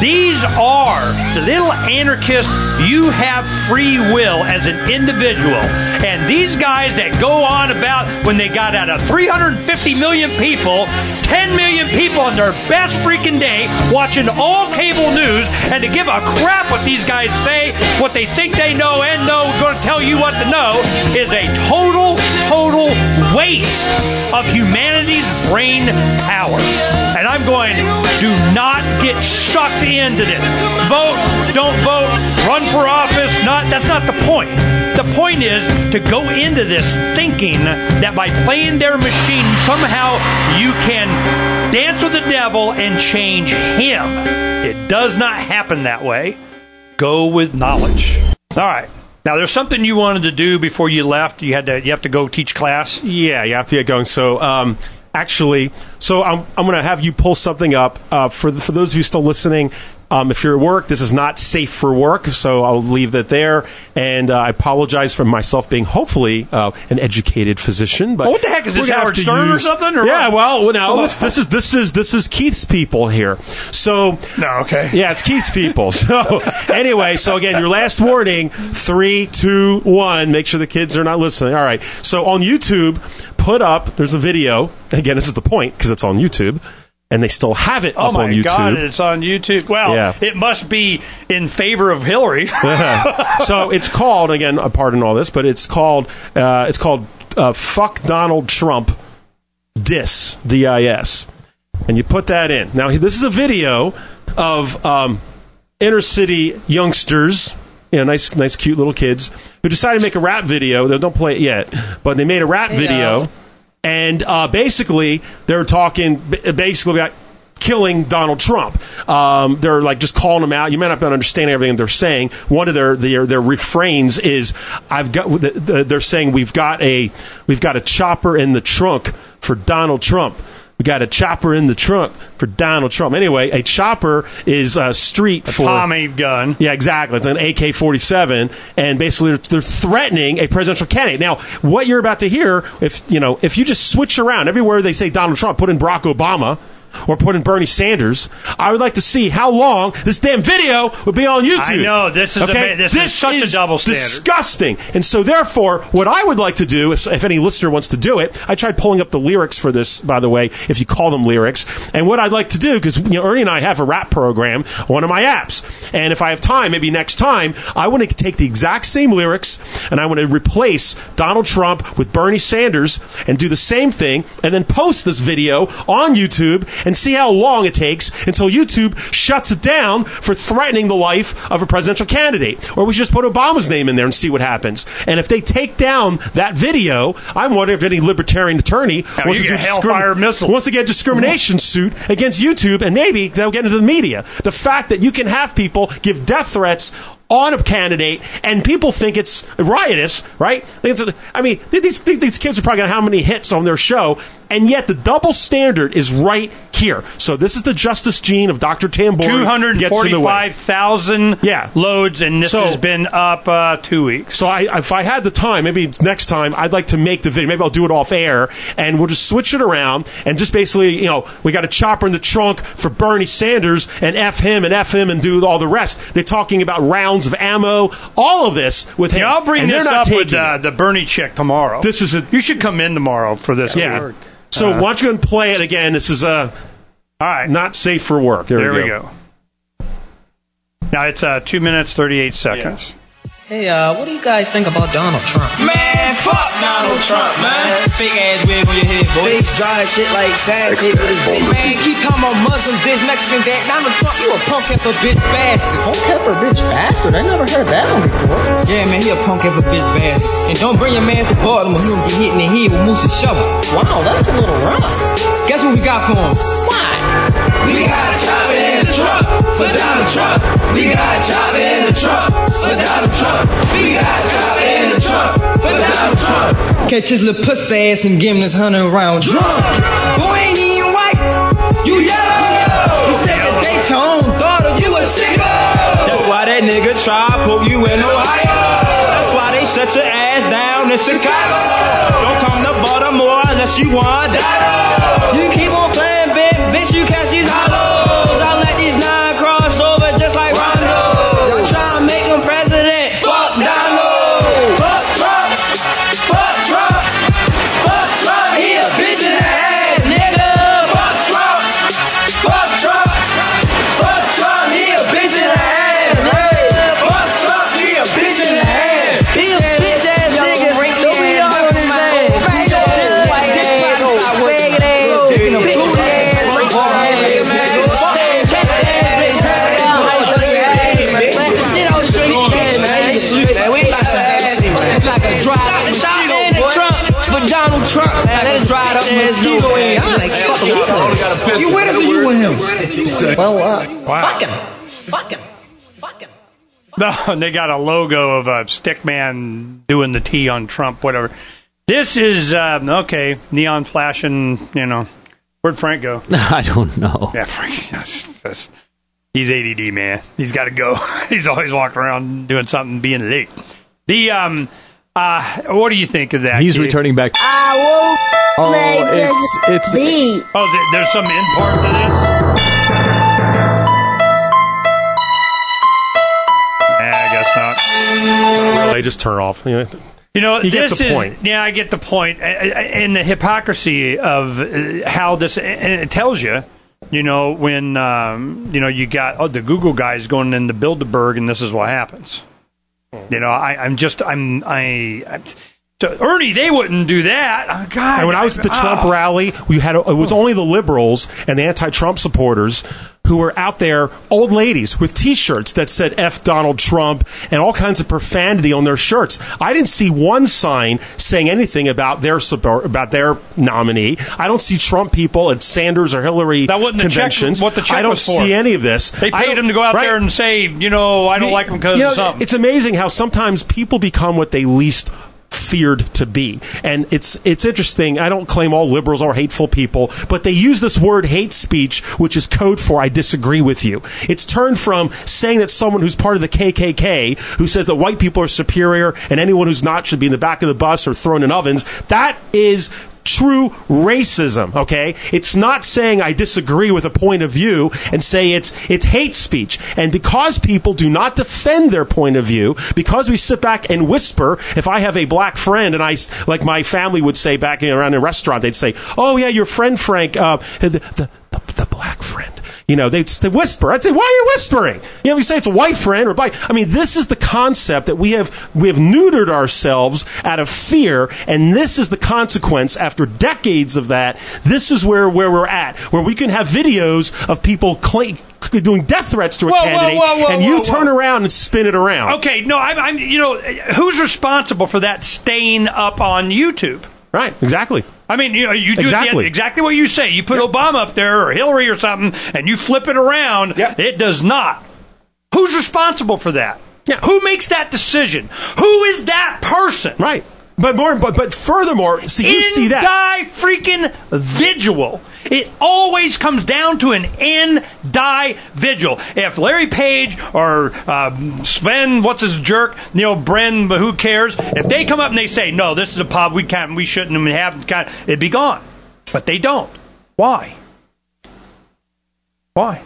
These are the little anarchists. You have free will as an individual. And these guys that go on about when they got out of three hundred fifty million people, ten million people on their best freaking day watching all cable news, and to give a crap what these guys say, what they think they know and know, going to tell you what to know, is a total, total waste of humanity's brain power. And I'm going, do not get sucked into this. Vote, don't vote, run for office, not that's not the point. The point is to go into this thinking that by playing their machine, somehow you can dance with the devil and change him. It does not happen that way. Go with knowledge. All right. Now, there's something you wanted to do before you left. You had to. You have to go teach class. Yeah, you have to get going. So, um, actually, so I'm I'm going to have you pull something up uh, for the, for those of you still listening. Um, if you're at work, this is not safe for work, so I'll leave that there. And uh, I apologize for myself being hopefully uh, an educated physician. But well, what the heck is this, Howard Stern use, or something? Or yeah, what? well, no, this, this is this is this is Keith's people here. So no, okay, yeah, it's Keith's people. So anyway, so again, your last warning: three, two, one. Make sure the kids are not listening. All right. So on YouTube, put up. There's a video. Again, this is the point because it's on YouTube. And they still have it oh up on YouTube. Oh, my God, it's on YouTube. Well, yeah. It must be in favor of Hillary. So it's called, again, pardon all this, but it's called, uh, it's called uh, Fuck Donald Trump Dis, D I S. And you put that in. Now, this is a video of um, inner city youngsters, you know, nice, nice, cute little kids, who decided to make a rap video. They don't play it yet, but they made a rap hey, video. Uh, And uh, basically, they're talking basically about killing Donald Trump. Um, they're like just calling him out. You may not understand everything they're saying. One of their their, their refrains is, "I've got." They're saying, "We've got a we've got a chopper in the trunk for Donald Trump." We got a chopper in the trunk for Donald Trump. Anyway, a chopper is a street a for... a Tommy gun. Yeah, exactly. It's an A K forty-seven, and basically they're threatening a presidential candidate. Now, what you're about to hear, if you know, if you just switch around, everywhere they say Donald Trump, put in Barack Obama, or put in Bernie Sanders, I would like to see how long this damn video would be on YouTube. I know, this is, okay? a, this this is such is a double standard. Disgusting. And so therefore, what I would like to do, if, if any listener wants to do it, I tried pulling up the lyrics for this, by the way, if you call them lyrics. And what I'd like to do, because you know, Ernie and I have a rap program, one of my apps. And if I have time, maybe next time, I want to take the exact same lyrics and I want to replace Donald Trump with Bernie Sanders and do the same thing and then post this video on YouTube and see how long it takes until YouTube shuts it down for threatening the life of a presidential candidate. Or we should just put Obama's name in there and see what happens. And if they take down that video, I'm wondering if any libertarian attorney now wants, to get Hellfire missile. wants to get a discrimination suit against YouTube, and maybe they'll get into the media. The fact that you can have people give death threats on a candidate, and people think it's riotous, right? I mean, these these kids are probably going to have how many hits on their show, and yet the double standard is right here. So this is the Justice Gene of Doctor Tambori. two hundred forty-five thousand yeah. loads, and this so, has been up uh, two weeks. So I, if I had the time, maybe next time, I'd like to make the video. Maybe I'll do it off air, and we'll just switch it around, and just basically, you know, we got a chopper in the trunk for Bernie Sanders, and F him, and F him, and do all the rest. They're talking about rounds of ammo, all of this with him. Yeah, I'll bring and this up with uh, the Bernie chick tomorrow. This is a, you should come in tomorrow for this. Yeah. Work. So uh, why don't you go and play it again? This is uh, all right. Not safe for work. There, there we, we go. go. Now it's uh, two minutes thirty-eight seconds. Yeah. Hey, uh, what do you guys think about Donald Trump? Man, fuck Donald Trump, man. Fake ass wig on your head, boy. Fake dry shit like sad shit with his bitch. Man, keep talking about Muslims, this, Mexican, that. Donald Trump, you a punk ass bitch bastard. Punk ass bitch bastard? I never heard that one before. Yeah, man, he a punk ass bitch bastard. And don't bring your man to Baltimore, he gonna get hit in the head with Moose and shovel. Wow, that's a little rough. Guess what we got for him? Why? We got a chopper in the trunk for Donald Trump. We got a chopper in the trunk for Donald Trump. We got a chopper in the trunk for Donald Trump. Catch his little pussy ass and give him this hundred round drum. Boy ain't even white, you yellow. You said that Dayton thought of you a sicko. That's why that nigga try to put you in Ohio. That's why they shut your ass down in Chicago. Don't come to Baltimore unless you want that. You keep on playing, bitch, bitch, you catch these hollows. I let these nine cross over. for Donald Trump. Man, that dried up mosquito in here. You with us or you with him? Well, uh, Wow. fuck him. Fuck him. Fuck him. No, and they got a logo of a stick man doing the T on Trump, whatever. This is, uh, okay, neon flashing, you know. Where'd Frank go? I don't know. Yeah, Frank, that's, that's, he's A D D, man. He's got to go. He's always walking around doing something, being late. The, um, uh, what do you think of that? He's kid? returning back. I won't Oh, make it's, this it's, beat. Oh, th- there's some in part to this? Yeah, I guess not. Really, just turn off. You know, You know, You get this the is, point. yeah, I get the point. And the hypocrisy of uh, how this, and it tells you, you know, when, um, you know, you got oh, the Google guys going into Bilderberg and this is what happens. You know, I, I'm just, I'm, I, I'm, so Ernie, they wouldn't do that. Oh, God. And when I was at the oh. Trump rally, we had a, it was only the liberals and the anti-Trump supporters who were out there, old ladies with T-shirts that said F Donald Trump and all kinds of profanity on their shirts. I didn't see one sign saying anything about their support, about their nominee. I don't see Trump people at Sanders or Hillary That wasn't the check- conventions. what the check I don't was for. see any of this. They I paid don't- him to go out right? there and say, you know, I don't like him because You know, of something. It's amazing how sometimes people become what they least feared to be. And it's it's interesting. I don't claim all liberals are hateful people, but they use this word hate speech, which is code for I disagree with you. It's turned from saying that someone who's part of the K K K, who says that white people are superior and anyone who's not should be in the back of the bus or thrown in ovens. That is true racism, okay? It's not saying I disagree with a point of view and say it's it's hate speech. And because people do not defend their point of view, because we sit back and whisper, if I have a black friend and I, like my family would say back around a restaurant, they'd say, oh yeah, your friend Frank, uh, the, the, the, the black friend. You know, they'd, they'd whisper. I'd say, why are you whispering? You know, we say it's a white friend or black. I mean, this is the concept that we have, we have neutered ourselves out of fear, and this is the consequence after decades of that. This is where, where we're at, where we can have videos of people cl- doing death threats to a Whoa, whoa, candidate, whoa, whoa, and you whoa, turn whoa. around and spin it around. Okay, no, I'm, I'm, you know, who's responsible for that staying up on YouTube? Right, exactly. I mean, you know, you do Exactly. the, exactly what you say. You put Obama up there or Hillary or something, and you flip it around. Yep. It does not. Who's responsible for that? Yeah. Who makes that decision? Who is that person? Right. But more, but, but furthermore, see, you see that. Die freaking vigil. It always comes down to an in die vigil. If Larry Page or um, Sven, what's his jerk, you know, Bren, but who cares? If they come up and they say, no, this is a pub we can't, we shouldn't even have, kind of, it'd be gone. But they don't. Why? Why?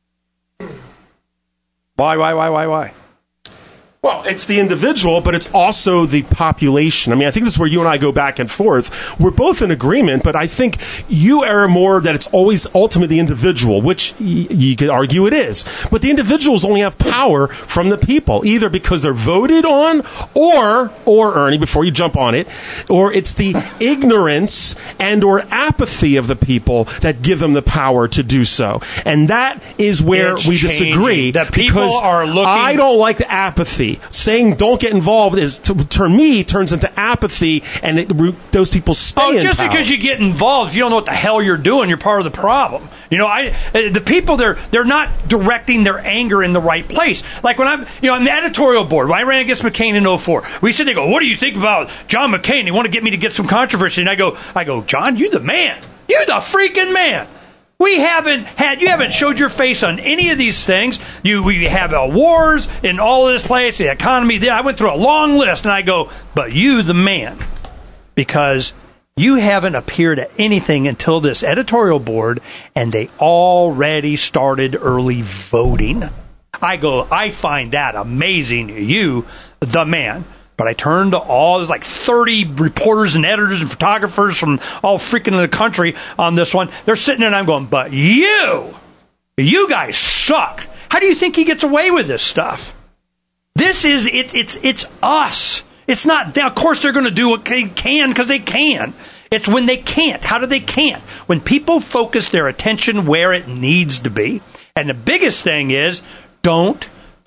Why? Why? Why? Why? Why? Well, it's the individual, but it's also the population. I mean, I think this is where you and I go back and forth. We're both in agreement, but I think you err more that it's always ultimately the individual, which y- you could argue it is. But the individuals only have power from the people, either because they're voted on or, or Ernie, before you jump on it, or it's the ignorance and or apathy of the people that give them the power to do so. And that is where It's we changing. disagree. The people because are looking- I don't like the apathy. Saying don't get involved is to, to me turns into apathy, and it, those people stay Oh, in just power. because you get involved, if you don't know what the hell you're doing, you're part of the problem. You know, I uh, the people they're they're not directing their anger in the right place. Like when I'm, you know, on the editorial board, when I ran against McCain in oh four, we said they go, "What do you think about John McCain?" They want to get me to get some controversy, and I go, I go, John, you the man, you the freaking man. We haven't had, you haven't showed your face on any of these things. You, we have uh, wars in all of this place, the economy. There. I went through a long list, and I go, but you, the man, because you haven't appeared at anything until this editorial board, and they already started early voting. I go, I find that amazing. You, the man. But I turned to all, there's like thirty reporters and editors and photographers from all freaking the country on this one. They're sitting there and I'm going, but you, you guys suck. How do you think he gets away with this stuff? This is, it, it's, it's us. It's not, of course they're going to do what they can because they can. It's when they can't. How do they can't? When people focus their attention where it needs to be. And the biggest thing is, don't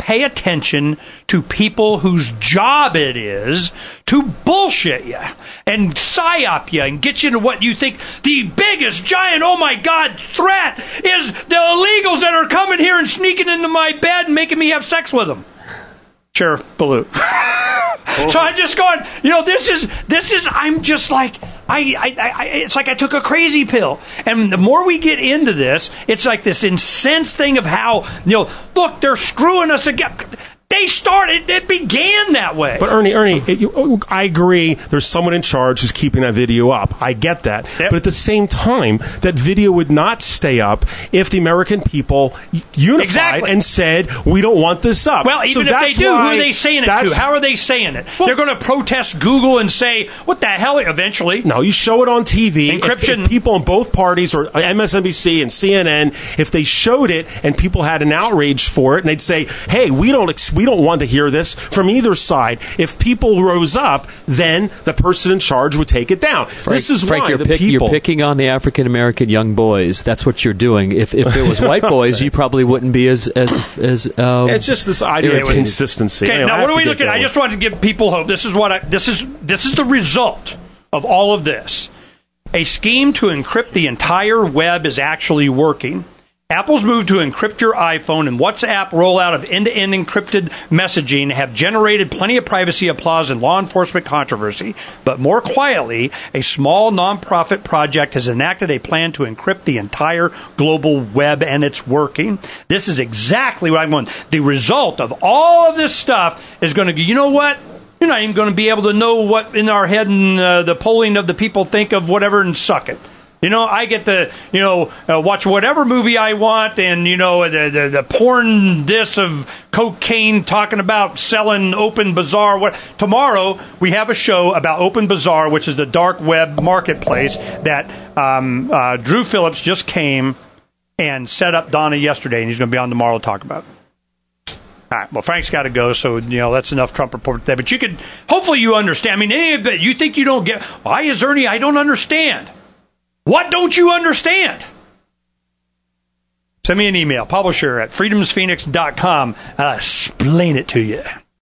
pay attention to people whose job it is to bullshit you and psyop you and get you to what you think the biggest, giant, oh my God, threat is the illegals that are coming here and sneaking into my bed and making me have sex with them. Sheriff Ballou. So I'm just going, you know, this is, this is, I'm just like, I, I, I, it's like I took a crazy pill. And the more we get into this, it's like this incensed thing of how, you know, look, they're screwing us again. They started, it began that way. But Ernie, Ernie, it, you, I agree there's someone in charge who's keeping that video up. I get that. Yep. But at the same time, that video would not stay up if the American people unified exactly. and said, we don't want this up. Well, even so if they do, who are they saying it to? How are they saying it? Well, they're going to protest Google and say, what the hell, eventually? No, you show it on T V. Encryption. If, if people in both parties, or M S N B C and C N N, if they showed it and people had an outrage for it, and they'd say, hey, we don't ex- we don't want to hear this from either side. If people rose up, then the person in charge would take it down. Frank, this is Frank, why you're the pick, people... You're picking on the African-American young boys. That's what you're doing. If if it was white boys, you probably wouldn't be as... as, as um, it's just this idea irritated. of consistency. Okay, anyway, now what are we looking at? I just wanted to give people hope. This is what I, this is this is the result of all of this. A scheme to encrypt the entire web is actually working. Apple's move to encrypt your iPhone and WhatsApp rollout of end-to-end encrypted messaging have generated plenty of privacy applause and law enforcement controversy. But more quietly, a small nonprofit project has enacted a plan to encrypt the entire global web, and it's working. This is exactly what I'm going. The result of all of this stuff is going to be, you know what? You're not even going to be able to know what in our head and uh, the polling of the people think of whatever and suck it. You know, I get to, you know, uh, watch whatever movie I want, and, you know, the, the the porn this of cocaine talking about selling Open Bazaar. What tomorrow we have a show about Open Bazaar, which is the dark web marketplace that um, uh, Drew Phillips just came and set up Donna yesterday, and he's going to be on tomorrow to talk about it. All right, well, Frank's got to go, so, you know, that's enough Trump report there. But you could, hopefully you understand. I mean, any of it, you think you don't get, why is Ernie, I don't understand. What don't you understand? Send me an email, publisher at freedomsphoenix dot com. I'll explain it to you.